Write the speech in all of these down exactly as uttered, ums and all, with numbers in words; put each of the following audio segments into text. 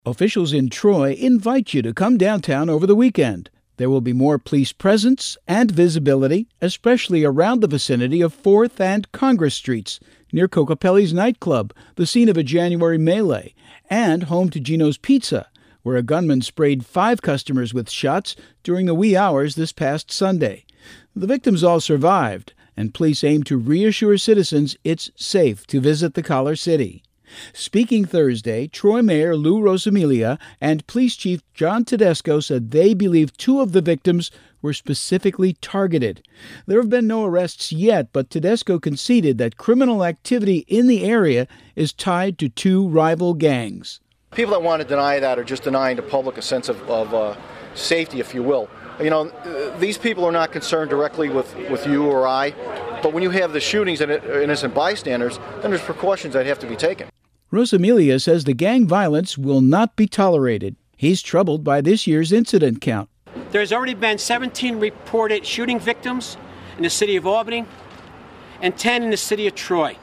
Officials in Troy invite you to come downtown over the weekend. There will be more police presence and visibility, especially around the vicinity of fourth and Congress Streets, near Cocopelli's nightclub, the scene of a January melee, and home to Gino's Pizza, where a gunman sprayed five customers with shots during the wee hours this past Sunday. The victims all survived, and police aim to reassure citizens it's safe to visit the Collar City. Speaking Thursday, Troy Mayor Lou Rosamilia and Police Chief John Tedesco said they believe two of the victims were specifically targeted. There have been no arrests yet, but Tedesco conceded that criminal activity in the area is tied to two rival gangs. People that want to deny that are just denying the public a sense of, of uh, safety, if you will. You know, these people are not concerned directly with, with you or I, but when you have the shootings and innocent bystanders, then there's precautions that have to be taken. Rosamilia says the gang violence will not be tolerated. He's troubled by this year's incident count. There's already been seventeen reported shooting victims in the city of Albany and ten in the city of Troy.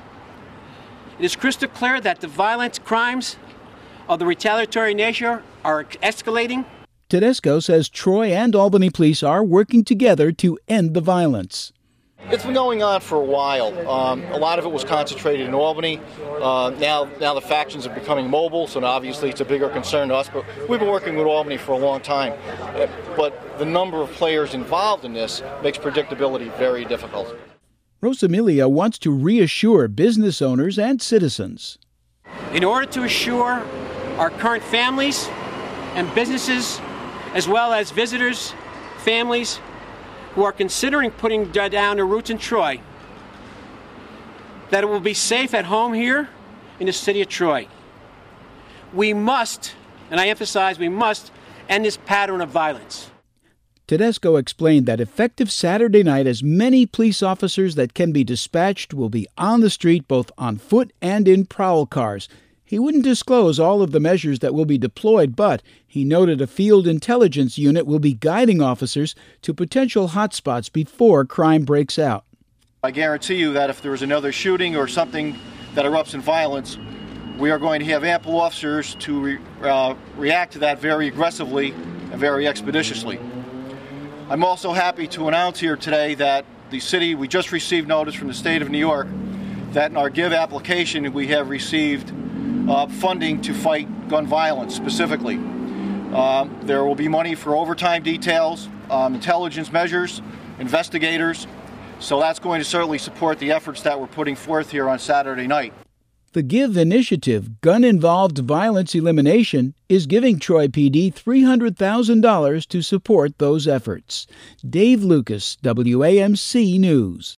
It is crystal clear that the violent crimes of the retaliatory nature are escalating. Tedesco says Troy and Albany police are working together to end the violence. It's been going on for a while. Um, a lot of it was concentrated in Albany. Uh, now, now the factions are becoming mobile, so obviously it's a bigger concern to us. But we've been working with Albany for a long time. Uh, but the number of players involved in this makes predictability very difficult. Rosamilia wants to reassure business owners and citizens. In order to assure our current families and businesses, as well as visitors, families, who are considering putting down their roots in Troy, that it will be safe at home here in the city of Troy. We must, and I emphasize we must, end this pattern of violence. Tedesco explained that effective Saturday night, as many police officers that can be dispatched will be on the street both on foot and in prowl cars. He wouldn't disclose all of the measures that will be deployed, but he noted a field intelligence unit will be guiding officers to potential hotspots before crime breaks out. I guarantee you that if there is another shooting or something that erupts in violence, we are going to have ample officers to re, uh, react to that very aggressively and very expeditiously. I'm also happy to announce here today that the city, we just received notice from the state of New York that in our GIVE application we have received Uh, funding to fight gun violence specifically. Um, there will be money for overtime details, um, intelligence measures, investigators, so that's going to certainly support the efforts that we're putting forth here on Saturday night. The GIVE initiative, Gun-Involved Violence Elimination, is giving Troy P D three hundred thousand dollars to support those efforts. Dave Lucas, W A M C News.